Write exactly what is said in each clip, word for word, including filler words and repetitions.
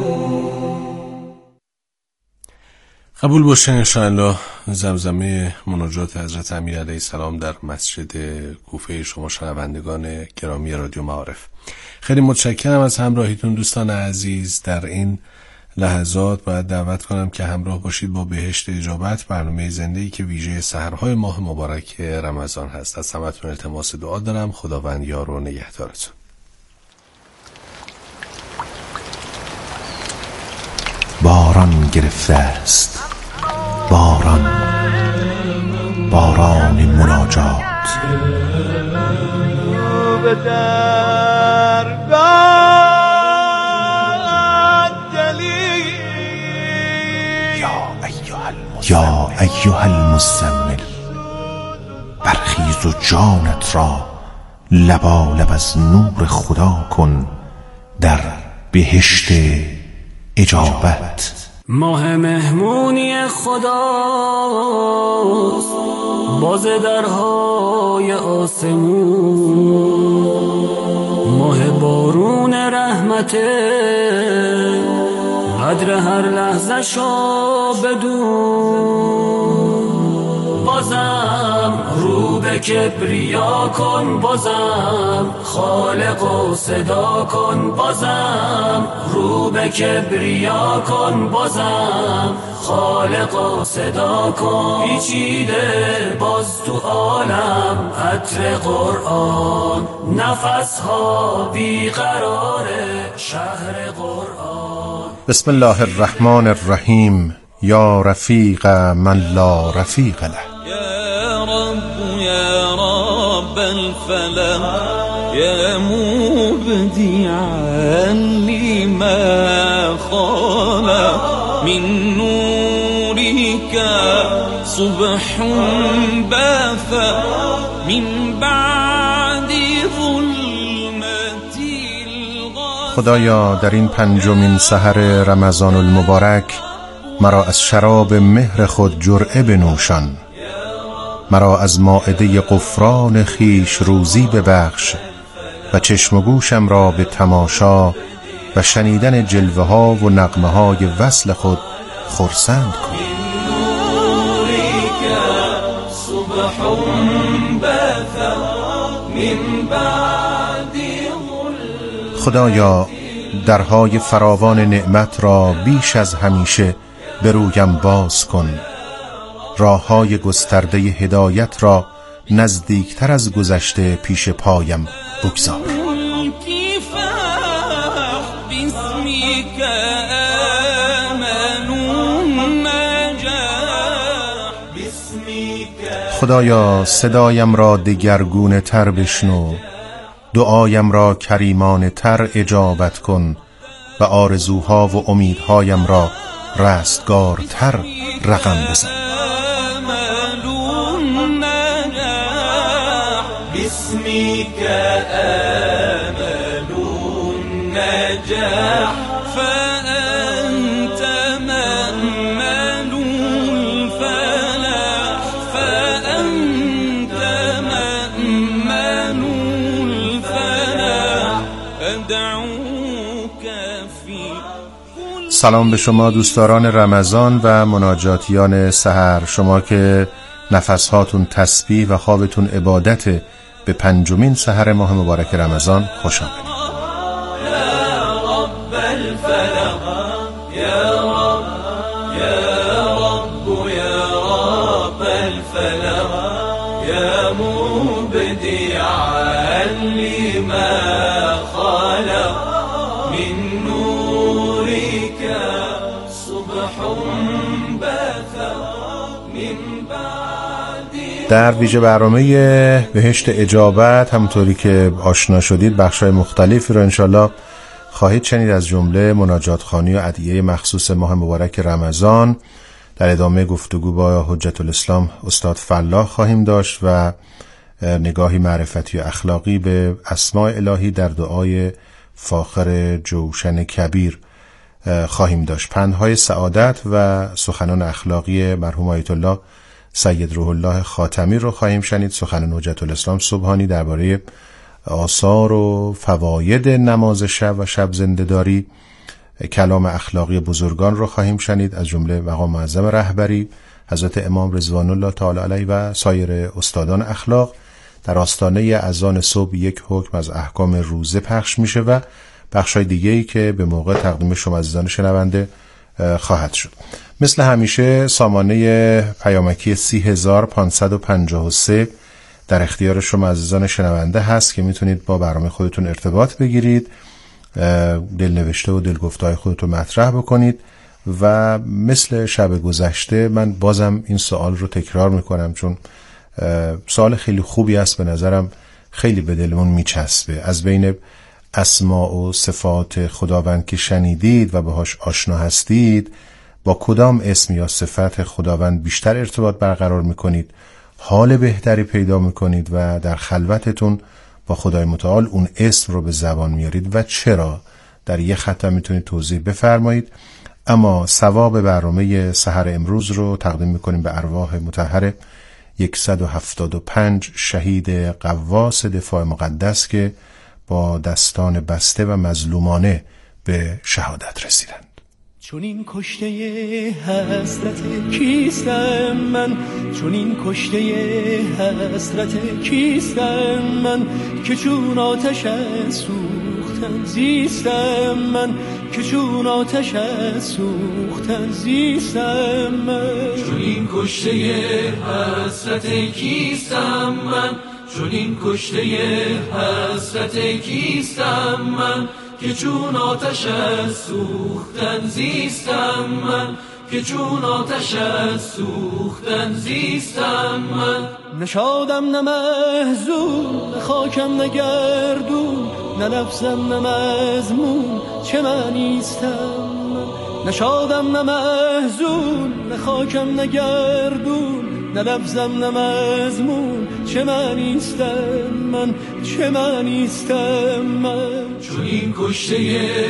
قبول باشه انشاءالله زمزمه مناجات حضرت امیر علیه السلام در مسجد کوفه شما شنوندگان گرامی رادیو معارف. خیلی متشکرم از همراهیتون دوستان عزیز. در این لحظات باید دعوت کنم که همراه باشید با بهشت اجابت، برنامه زنده‌ای که ویژه سحرهای ماه مبارک رمضان هست. از همتون التماس دعا دارم. خداوند یار و نگهدارتون. باران گرفته است، باران، باران مناجات. به درگاه دلی یا ایها المزمل، برخیز و جانت را لبالب از نور خدا کن در بهشت اجابت. ماه مهمونی خداست، باز درهای آسمون، ماه بارون رحمته، قدر هر لحظه شو بدون. بازم رو به کبریا کن، بازم خالق و صدا کن، بازم رو به کبریا کن، بازم خالق و صدا کن. پیچیده باز تو عالم عطر قرآن، نفسها بیقرار شهر قرآن. بسم الله الرحمن الرحیم. یا رفیق من لا رفیق له. یا رب یا رب الفلق، یا مبدعا لما خلق، من نورك صبح بث من بعد ظلمت الغد. خدایا در این پنجمین سحر رمضان المبارک مرا از شراب مهر خود جرعه بنوشان، مرا از مائده غفران خیش روزی ببخش و چشم و گوشم را به تماشا و شنیدن جلوه ها و نغمه های وصل خود خرسند کن. خدایا درهای فراوان نعمت را بیش از همیشه به رویم باز کن، راههای گسترده هدایت را نزدیکتر از گذشته پیش پایم بگذار. خدایا صدایم را دگرگونه تر بشنو، دعایم را کریمانه تر اجابت کن و آرزوها و امیدهایم را رستگارتر رقم بزن. باسمك آمل النجاح، فأنت مأمل الفلاح، فأنت مأمل الفلاح، أدعوك في. سلام به شما دوستداران رمضان و مناجاتیان سحر، شما که نفسهاتون تسبیح و خوابتون عبادت به پنجمین سحر ماه مبارک رمضان خوش آمدید. در ویژه برنامه بهشت اجابت همونطوری که آشنا شدید بخشای مختلفی رو انشالله خواهید شنید، از جمله مناجات خوانی و ادعیه مخصوص ماه مبارک رمضان. در ادامه گفتگو با حجت الاسلام استاد فلاح خواهیم داشت و نگاهی معرفتی و اخلاقی به اسماء الهی در دعای فاخر جوشن کبیر خواهیم داشت. پندهای سعادت و سخنان اخلاقی مرحوم آیت الله سید روح الله خاتمی رو خواهیم شنید. سخنان حجت الاسلام سبحانی درباره آثار و فواید نماز شب و شب زنده‌داری کلام اخلاقی بزرگان رو خواهیم شنید، از جمله مقام معظم رهبری حضرت امام رضوان الله تعالی علیه و سایر استادان اخلاق. در آستانه اذان صبح یک حکم از احکام روزه پخش میشه و بخشای دیگه‌ای که به موقع تقدیم شما عزیزان شنونده خواهد شد. مثل همیشه سامانه پیامکی سی هزار و پانصد و پنجاه و سه در اختیار شما عزیزان شنونده هست که میتونید با برنامه خودتون ارتباط بگیرید، دلنوشته و دلگفته‌های خودتون مطرح بکنید. و مثل شب گذشته من بازم این سوال رو تکرار میکنم، چون سوال خیلی خوبی است، به نظرم خیلی به دلمون میچسبه. از بین اسماء و صفات خداوند که شنیدید و باهاش آشنا هستید، با کدام اسم یا صفت خداوند بیشتر ارتباط برقرار میکنید، حال بهتری پیدا میکنید و در خلوتتون با خدای متعال اون اسم رو به زبان میارید و چرا؟ در یه خط میتونید توضیح بفرمایید. اما ثواب برنامه سحر امروز رو تقدیم میکنیم به ارواح مطهر صد و هفتاد و پنج شهید قواس دفاع مقدس که با دستان بسته و مظلومانه به شهادت رسیدند. چون این کشته حسرت کیستم من، چون این کشته حسرت کیستم من، که چون آتش سوختن زیستم من، که چون آتش سوختن زیستم من. چون این کشته حسرت کیستم من، چون این کشته حسرت کیستم من، که چون آتش سوختن زیستم من، که چون آتش سوختن زیستم من. نشادم نه محزون، نه خاکم نه گردون، نه لفظم نه مضمون، چه معنیستم من. نشادم نه محزون، نه خاکم نه گردون، نه لفظم نه مضمون، چه معنیستم من، چه معنیستم من. چون این کشته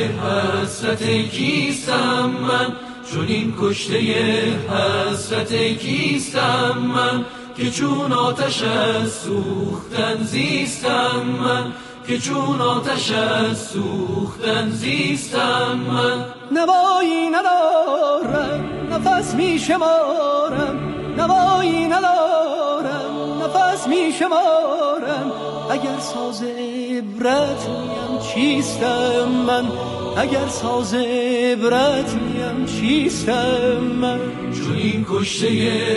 حسرت کیستم من، چون این کشته حسرت کیستم من، که چون آتش سوختن زیستم من، که چون آتش سوختن زیستم من. نوایی ندارم نفس می شمارم، نوایی ندارم نفس می شمارم، اگر ساز عبرت میم چیستم من، اگر ساز عبرت میم چیستم من. چون این کشته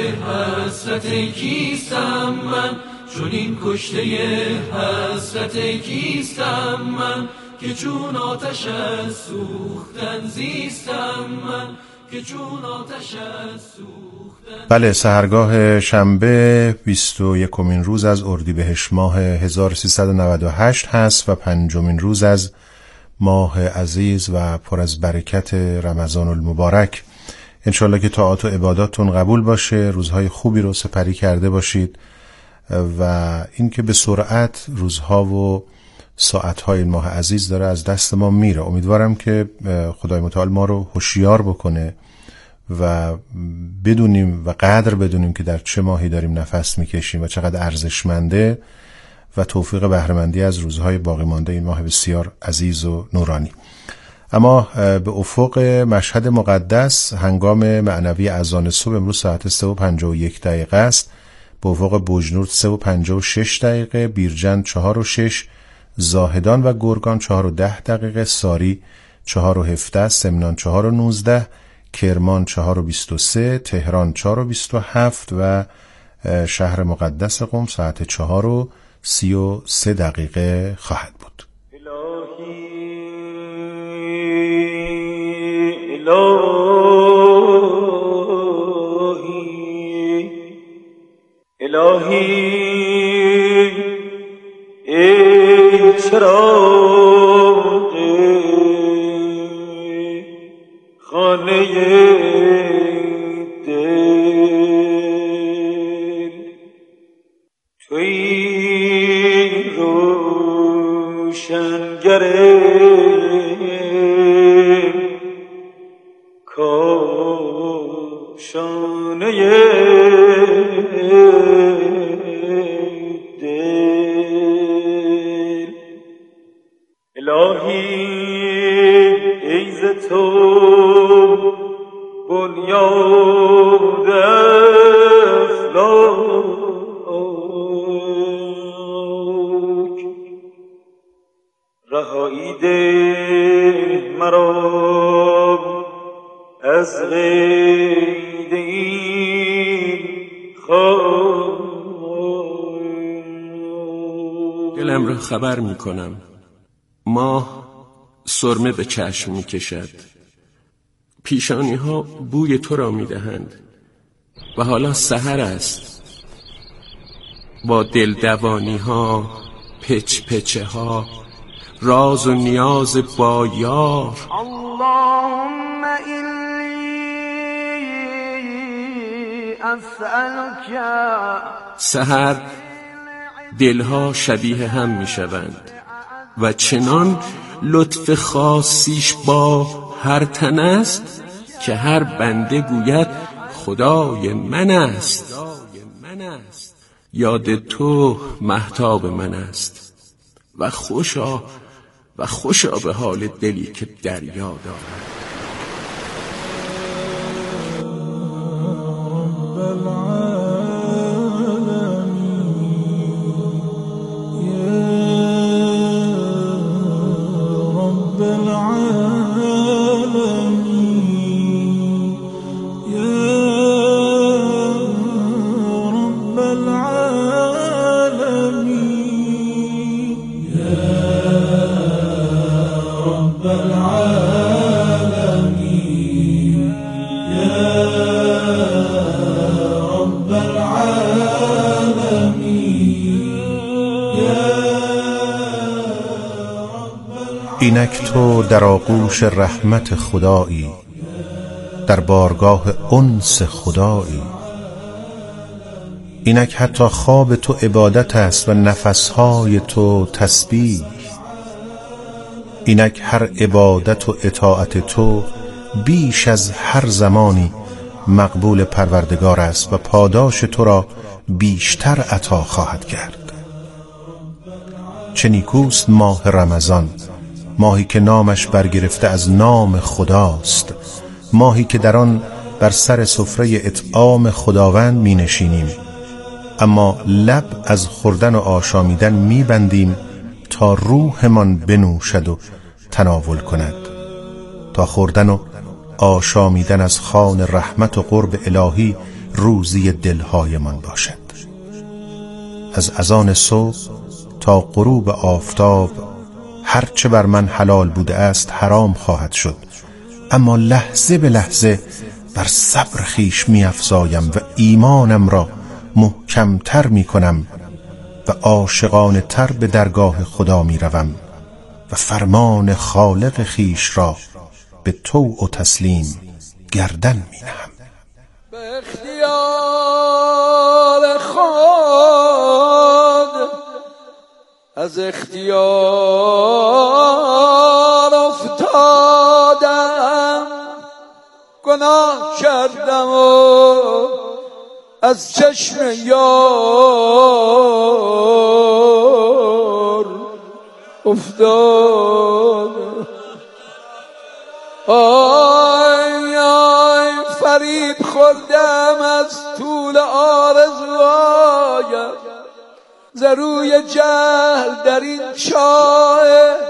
حسرت کیستم من، چون این کشته حسرت کیستم من، که چون آتش سوختن زیستم من، که چون آتش سوختن. بله، سحرگاه شنبه بیست و یکمین روز از اردیبهشت ماه هزار و سیصد و نود و هشت هست و پنجمین روز از ماه عزیز و پر از برکت رمضان المبارک. انشالله که طاعات و عباداتتون قبول باشه، روزهای خوبی رو سپری کرده باشید و این که به سرعت روزها و ساعتهای این ماه عزیز داره از دست ما میره. امیدوارم که خدای متعال ما رو هوشیار بکنه و بدونیم و قدر بدونیم که در چه ماهی داریم نفس میکشیم و چقدر ارزشمنده و توفیق بهره‌مندی از روزهای باقی مانده این ماه بسیار عزیز و نورانی. اما به افق مشهد مقدس هنگام معنوی اذان صبح امروز ساعت سه و پنجاه و یک دقیقه است. به افق بوجنورد سه و پنجاه و شش دقیقه، بیرجند چهار و شش، زاهدان و گرگان چهار و ده دقیقه، ساری چهار و هفده، سمنان چهار و نوزده، کرمان چهار و بیست و سه، تهران چهار و بیست و هفت و شهر مقدس قم ساعت چهار و سی و سه دقیقه خواهد بود. الهی الهی الهی ای چراغ خانه دل، توی روشنگر کاشانه الهی ای ز تو بنیاد افلاک رهایی ده مرا از قید این خاک. دلم را خبر می کنم ماه سرمه به چشم می کشد، پیشانی ها بوی تو را می دهند و حالا سحر است با دلدوانی ها، پچ پچه ها، راز و نیاز با یار. اللهم اینی اسألک. سحر دلها شبیه هم می شوند و چنان لطف خاصیش با هر تن است که هر بنده گوید خدای من است. یاد تو مهتاب من است و خوشا و خوشا به حال دلی که دریا دارد. اینک تو در آغوش رحمت خدایی، در بارگاه انس خدایی. اینک حتی خواب تو عبادت است و نفسهای تو تسبیح. اینک هر عبادت و اطاعت تو بیش از هر زمانی مقبول پروردگار است و پاداش تو را بیشتر عطا خواهد کرد. چه نیکوست ماه رمضان، ماهی که نامش برگرفته از نام خداست، ماهی که در آن بر سر سفره اطعام خداوند می نشینیم، اما لب از خوردن و آشامیدن می بندیم تا روحمان بنوشد و تناول کند، تا خوردن و آشامیدن از خوان رحمت و قرب الهی روزی دلهایمان باشد. از اذان صبح تا غروب آفتاب هرچه بر من حلال بوده است حرام خواهد شد، اما لحظه به لحظه بر صبر خیش می افزایم و ایمانم را محکمتر می کنم و عاشقانه تر به درگاه خدا می روم و فرمان خالق خیش را به طوع و تسلیم گردن می نهم. به اختیار خود از اختیار افتادم، گناه کردم و از چشم یار افتادم. آی آی فریب خوردم از طول آرزوهایم، ز روی جهل در این چاه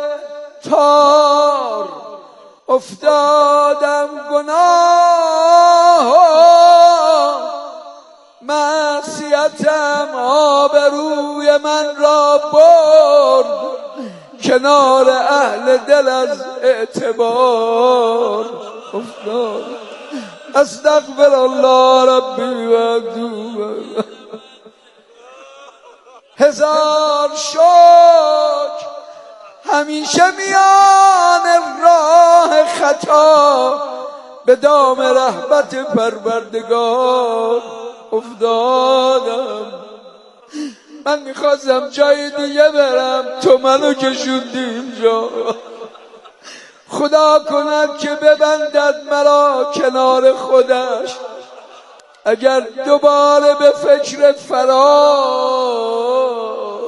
تار افتادم. گناه معصیتم آبروی من را برد کنار اهل دل، از اعتبار افتاد. استغفر الله ربی و اتوب. هزار شکر همیشه میان راه خطا به دام رحمت پروردگار افتادم. من میخواستم جای دیگه برم، تو منو کشوندی اینجا. خدا کند که ببندد مرا کنار خودش، اگر دوباره به فکر فرار.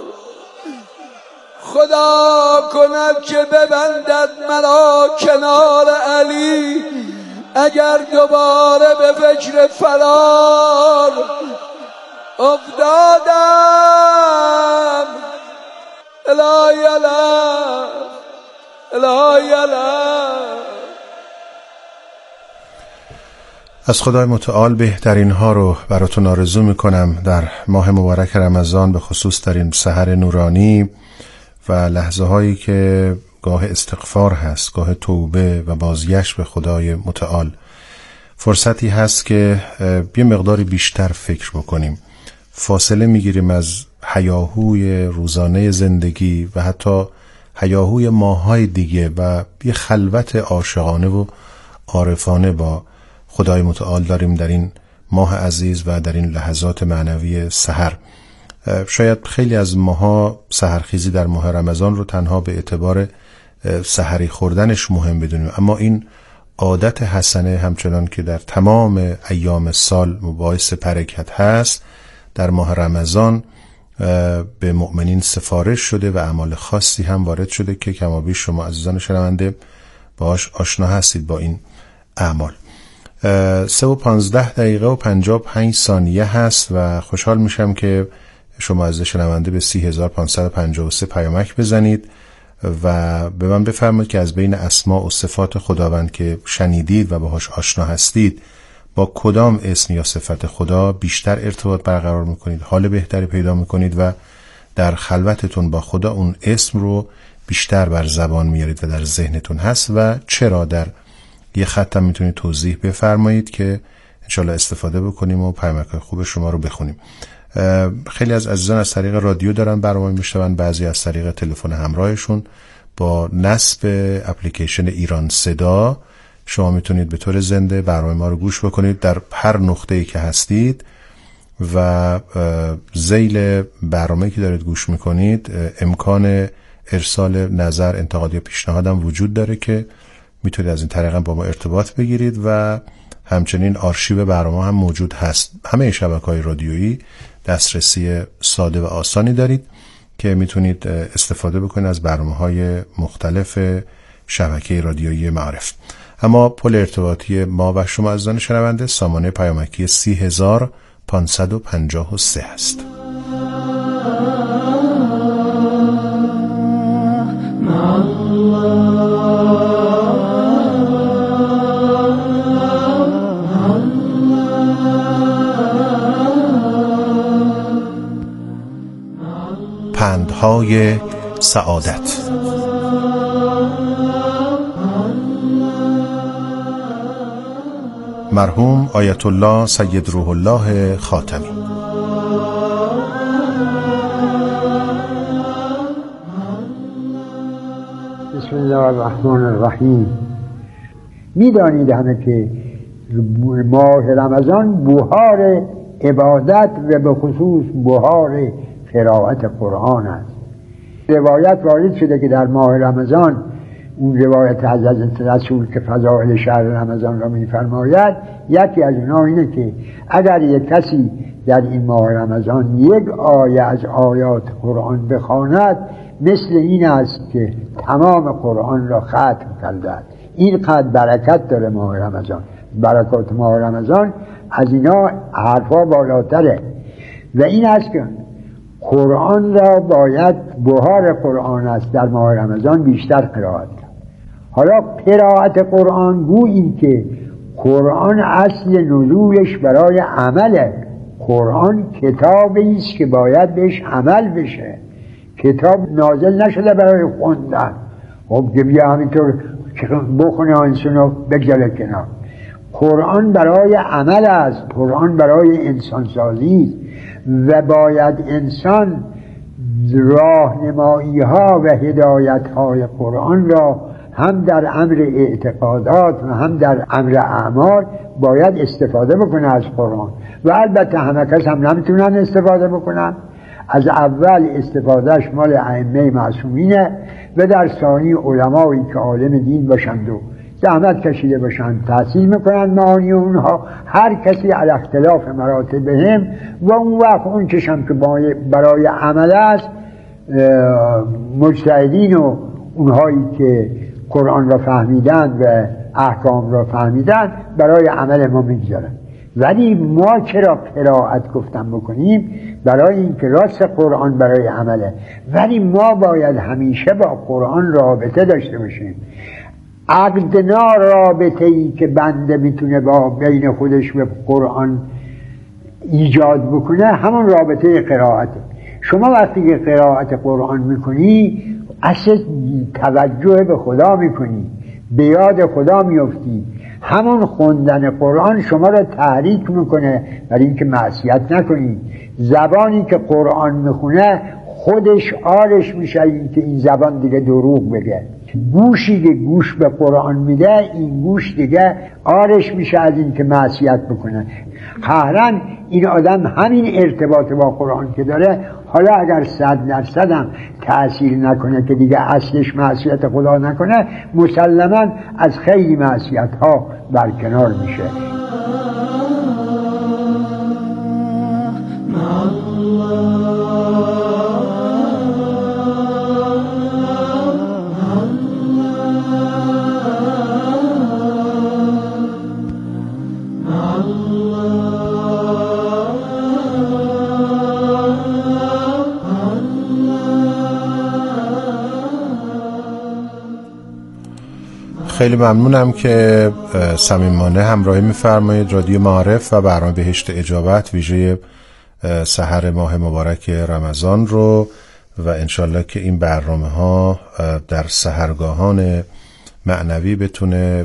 خدا کند که ببندد مرا کنار علی، اگر دوباره به فکر فرار افتادم الهی اله الهی اله. از خدای متعال بهترین ها رو براتون آرزو میکنم در ماه مبارک رمضان، به خصوص در این سحر نورانی و لحظه هایی که گاه استغفار هست، گاه توبه و بازگشت به خدای متعال. فرصتی هست که یه مقداری بیشتر فکر بکنیم، فاصله میگیریم از هیاهوی روزانه زندگی و حتی هیاهوی ماهای دیگه و یه خلوت عاشقانه و عارفانه با خدای متعال داریم در این ماه عزیز و در این لحظات معنوی سحر. شاید خیلی از ماها سحرخیزی در ماه رمضان رو تنها به اعتبار سحری خوردنش مهم بدونیم، اما این عادت حسنه همچنان که در تمام ایام سال باعث برکت هست، در ماه رمضان به مؤمنین سفارش شده و اعمال خاصی هم وارد شده که کمابیش شما عزیزان شنونده باهاش آشنا هستید با این اعمال. سه و پانزده دقیقه و پنجاه و پنج ثانیه هست و خوشحال میشم که شما عزیز شنونده به سی هزار و پانصد و پنجاه و سه پیامک بزنید و به من بفرمایید که از بین اسماء و صفات خداوند که شنیدید و باهاش آشنا هستید با کدام اسم یا صفت خدا بیشتر ارتباط برقرار میکنید، حال بهتری پیدا میکنید و در خلوتتون با خدا اون اسم رو بیشتر بر زبان میارید و در ذهنتون هست و چرا. در یه خط هم میتونید توضیح بفرمایید که انشالله استفاده بکنیم و پیامک‌های خوب شما رو بخونیم. خیلی از عزیزان از طریق رادیو دارن برنامه میشنون، بعضی از طریق تلفن همراهشون. با نصب اپلیکیشن ایران صدا شما میتونید به طور زنده برنامه ما رو گوش بکنید در هر نقطه‌ای که هستید و ذیل برنامه‌ای که دارید گوش میکنید امکان ارسال نظر، انتقاد یا پیشنهاد هم وجود داره که میتونید از این طریق با ما ارتباط بگیرید و همچنین آرشیو برنامه هم موجود هست. همه شبکه‌های رادیویی دسترسی ساده و آسانی دارید که میتونید استفاده بکنید از برنامه‌های مختلف شبکه رادیویی معارف. اما پل ارتباطی ما و شما عزیزان شنونده سامانه پیامکی سی هزار و پانصد و پنجاه و سه هست. پندهای سعادت. مرحوم آیت الله سید روح الله خاتمی. بسم الله الرحمن الرحیم. میدانید همه که ماه رمضان بهار عبادت و به خصوص بهار قرائت قرآن است. روایت وارد شده که در ماه رمضان، اون روایت از حضرت رسول که فضائل شهر رمضان را می‌فرماید، یکی از اونها اینه که اگر یک کسی در این ماه رمضان یک آیه از آیات قرآن بخواند، مثل این است که تمام قرآن را ختم کرده. این قدر برکت داره ماه رمضان. برکات ماه رمضان از اینا حرفا بالاتره و این است که قرآن را باید، بهار قرآن است در ماه رمضان بیشتر قرائت کرد. حالا قرائت قرآن گوییم که قرآن اصل نزولش برای عمله. قرآن کتابی است که باید بهش عمل بشه. کتاب نازل نشده برای خوندن، خب که بیا همینطور بخونه انسانو بگذاره کنار. قرآن برای عمل است، قرآن برای انسان سازی و باید انسان راهنمایی ها و هدایت های قرآن را هم در امر اعتقادات و هم در امر اعمال باید استفاده بکنه از قرآن. و البته همه کس هم نمیتونن استفاده بکنن. از اول استفادهش مال ائمه معصومینه و در ثانی علمایی که عالم دین باشند و زحمت کشیده باشند تحصیل میکنند معانی اونها، هر کسی علی اختلاف مراتبهم. و اون وقت اون چشم که برای عمل است، مجتهدین و اونهایی که قرآن را فهمیدند و احکام را فهمیدن برای عمل ما میگذارن. ولی ما چرا قرائت گفتم بکنیم؟ برای اینکه راست قرآن برای عمله، ولی ما باید همیشه با قرآن رابطه داشته باشیم. عقدنا رابطه ای که بنده میتونه با بین خودش به قرآن ایجاد بکنه همون رابطه قرائته. شما وقتی که قرائت قرآن میکنی اصلا توجه به خدا میکنی، به یاد خدا میفتی، همون خوندن قرآن شما را تحریک میکنه برای اینکه معصیت نکنی. زبانی که قرآن میخونه خودش آرش میشه اینکه این زبان دیگه دروغ بگه. گوشی که گوش به قرآن میده این گوش دیگه آرش میشه از اینکه معصیت بکنه. قهرن این آدم همین ارتباط با قرآن که داره، حالا اگر صد درصد هم تأثیر نکنه که دیگه اصلش معصیت خدا نکنه، مسلماً از خیلی معصیت ها برکنار میشه. خیلی ممنونم که صمیمانه همراهی می‌فرمایید رادیو معارف و برنامه بهشت اجابت ویژه سحر ماه مبارک رمضان رو، و انشالله که این برنامه ها در سحرگاهان معنوی بتونه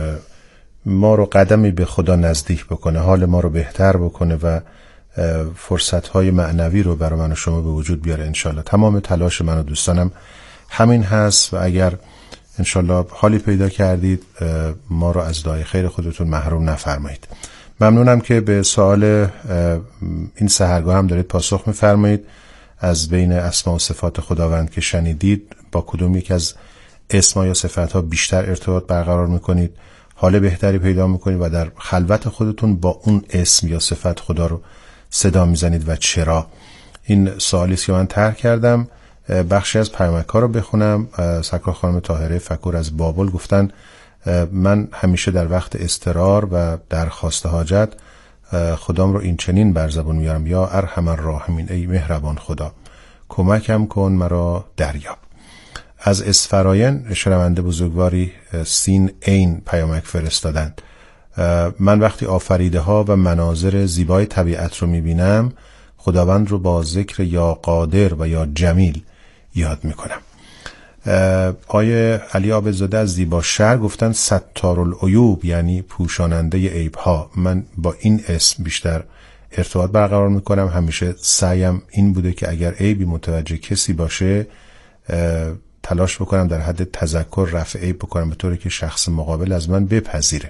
ما رو قدمی به خدا نزدیک بکنه، حال ما رو بهتر بکنه و فرصت‌های معنوی رو برای من و شما به وجود بیاره انشالله. تمام تلاش من و دوستانم همین هست و اگر انشالله حالی پیدا کردید ما رو از دعای خیر خودتون محروم نفرمایید. ممنونم که به سوال این سحرگاه هم دارید پاسخ میفرمایید. از بین اسما و صفات خداوند که شنیدید با کدوم یک از اسما یا صفاتها بیشتر ارتباط برقرار میکنید، حال بهتری پیدا میکنید و در خلوت خودتون با اون اسم یا صفت خدا رو صدا میزنید و چرا؟ این سوالی است که من طرح کردم. بخشی از پیامک‌ها رو بخونم. سرکار خانم طاهره فکور از بابل گفتن من همیشه در وقت اضطرار و درخواست حاجت خدام رو این چنین بر زبان میارم: یا ارحم الراحمین، ای مهربان خدا کمکم کن مرا دریاب. از اسفراین شنونده بزرگواری سین عین پیامک فرستادند: من وقتی آفریده ها و مناظر زیبای طبیعت رو میبینم خداوند رو با ذکر یا قادر و یا جمیل یاد میکنم. آیه علی عابدزاده از زیبا شهر گفتن ستارالعیوب یعنی پوشاننده عیب ها. من با این اسم بیشتر ارتباط برقرار میکنم. همیشه سعیم این بوده که اگر عیبی متوجه کسی باشه تلاش بکنم در حد تذکر رفع عیب بکنم به طوری که شخص مقابل از من بپذیره.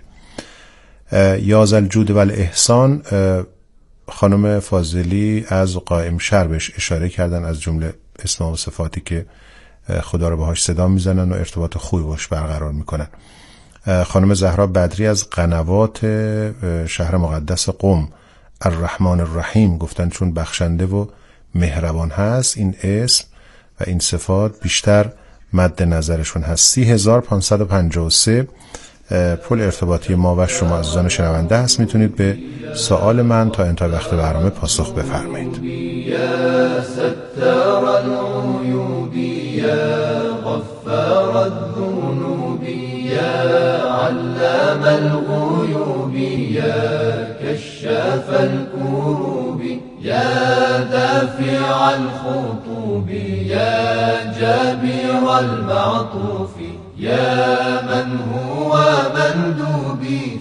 یا ذل جود و الاحسان خانم فاضلی از قائم شهر بهش اشاره کردن، از جمله اسم و صفاتی که خدا رو باهاش صدا میزنن و ارتباط خوبی باش برقرار میکنن. خانم زهرا بدری از قنوات شهر مقدس قم الرحمن الرحیم گفتن چون بخشنده و مهربان هست این اسم و این صفات بیشتر مد نظرشون هست. سی هزار پانصد و پنجاه و سه پل ارتباطی ما و شما عزیزان شنونده هست. میتونید به سوال من تا انتهای وقت برنامه پاسخ بفرمایید. یا ستار العیوب یا غفار الذنوب یا علام الغیوب یا کشاف الکروب یا دافع الخطوب یا جابر المعطوف يا من هو مندوبي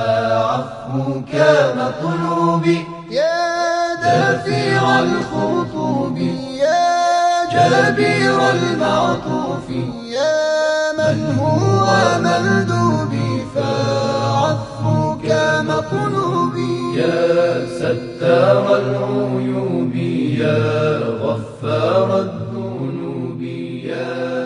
فعفوك مطلوبي يا دافع الخطوب يا جابر المعطوف يا من هو مندوبي فعفوك مطلوبي يا ستار العيوب يا غفار الذنوب يا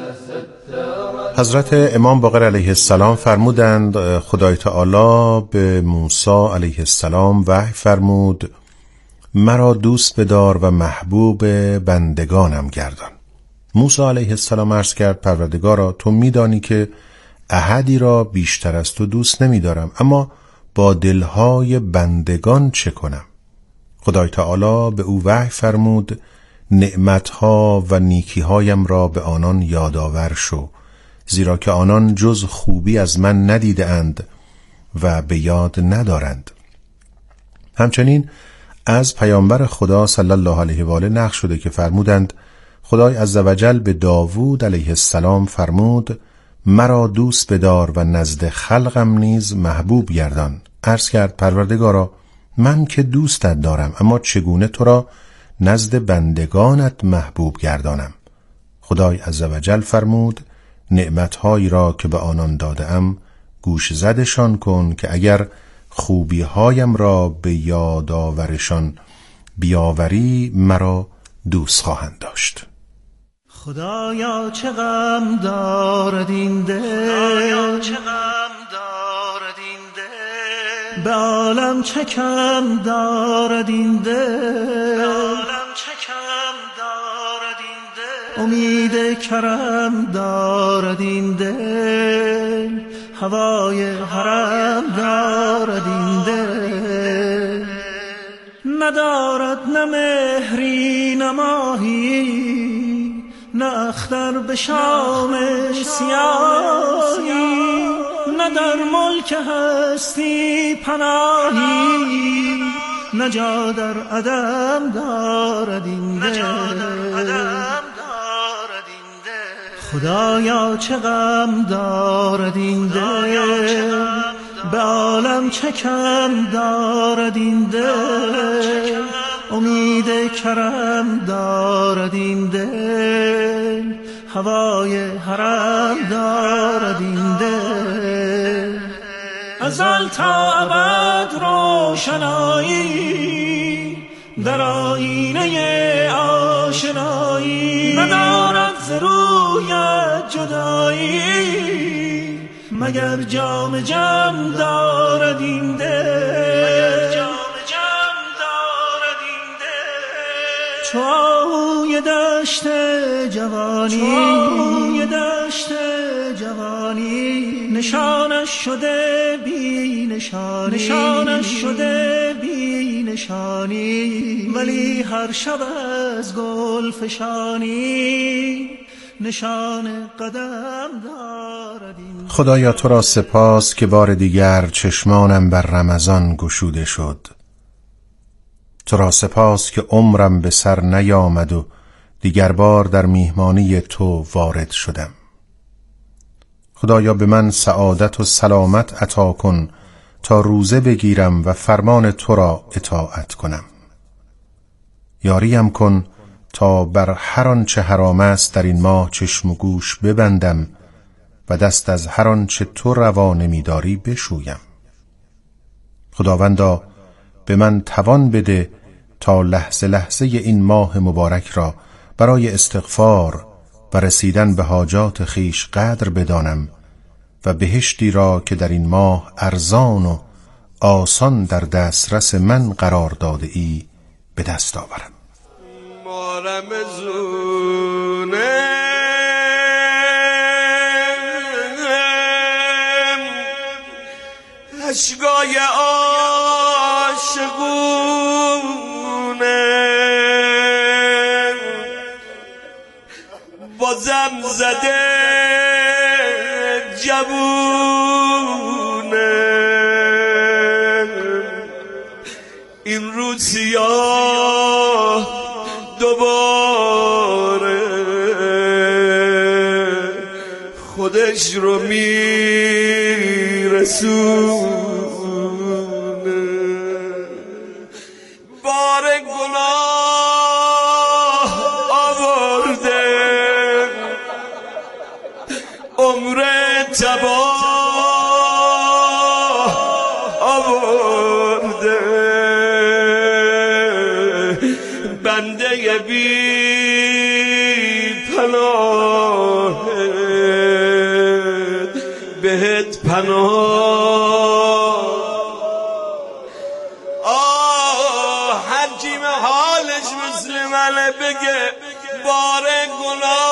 حضرت امام باقر علیه السلام فرمودند خدای تعالی به موسی علیه السلام وحی فرمود مرا دوست بدار و محبوب بندگانم گردان. موسی علیه السلام عرض کرد پروردگارا تو میدانی که احدی را بیشتر از تو دوست نمی دارم، اما با دلهای بندگان چه کنم؟ خدای تعالی به او وحی فرمود نعمتها و نیکیهایم را به آنان یادآور شو، زیرا که آنان جز خوبی از من ندیده اند و به یاد ندارند. همچنین از پیامبر خدا صلی الله علیه و آله نقل شده که فرمودند خدای عزوجل به داوود علیه السلام فرمود مرا دوست بدار و نزد خلقم نیز محبوب گردان. عرض کرد پروردگارا من که دوستت دارم، اما چگونه تو را نزد بندگانت محبوب گردانم؟ خدای عزوجل فرمود نعمتهایی را که به آنان دادم گوش زدشان کن که اگر خوبیهایم را به یادآورشان بیاوری مرا دوست خواهند داشت. خدایا چه غم دارد این دل، خدایا چه غم دارد این دل، به عالم چه کم دارد این دل، به عالم چه کم دارد این دل، امید کرم دارد این دل، هوای حرم دارد این دل، ندارد نه مهری نه ماهی، نه اختر به شام سیاهی، نه در ملک هستی پناهی، نه جا در عدم دارد این دل. خدایا چه غم دارد این دل، به عالم چه کم دارد این دل، امید کرم دارد این دل، هوای حرم دارد این دل. ازل تا ابد روشنایی در آینه آشنایی، ندارد ز رویت جدایی، مگر جام جم دارد این دل، جام جم دارد این دل. چو آهوی دشت جوانی، چو آهوی دشت جوانی، نشانش شده بی نشانی، نشانش شده بی نشانی، ولی هر شب از گل فشانی نشان قدم دارد. خدایا تو را سپاس که بار دیگر چشمانم بر رمضان گشوده شد. تو را سپاس که عمرم به سر نیامد و دیگر بار در میهمانی تو وارد شدم. خدایا به من سعادت و سلامت عطا کن تا روزه بگیرم و فرمان تو را اطاعت کنم. یاریم کن تا بر هر آنچه حرام است در این ماه چشم و گوش ببندم و دست از هر آنچه تو روا نمی‌داری بشویم. خداوندا به من توان بده تا لحظه لحظه این ماه مبارک را برای استغفار و رسیدن به حاجات خیش قدر بدانم و بهشتی را که در این ماه ارزان و آسان در دسترس من قرار داده ای به دست آورم. رمضونه اشکای عاشقونه بازم زده جوونه این روز سیاه دوباره خودش رو میرسونه بار گناه آورده عمر تباه آورده بنده بی پناه بهت پناه آه هر کی حالش مسلمانه بگه بار گناه